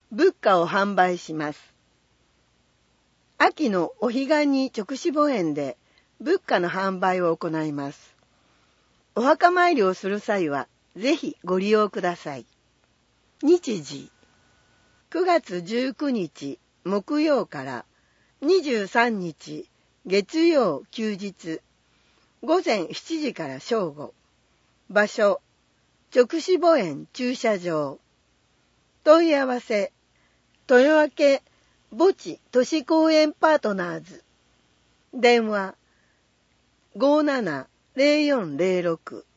仏花を販売します。秋のお彼岸に勅使墓苑で仏花の販売を行います。お墓参りをする際はぜひご利用ください。日時9月19日木曜から23日月曜休日午前7時から正午。場所勅使墓苑駐車場。問い合わせ豊明墓地都市公園パートナーズ。電話 57-0406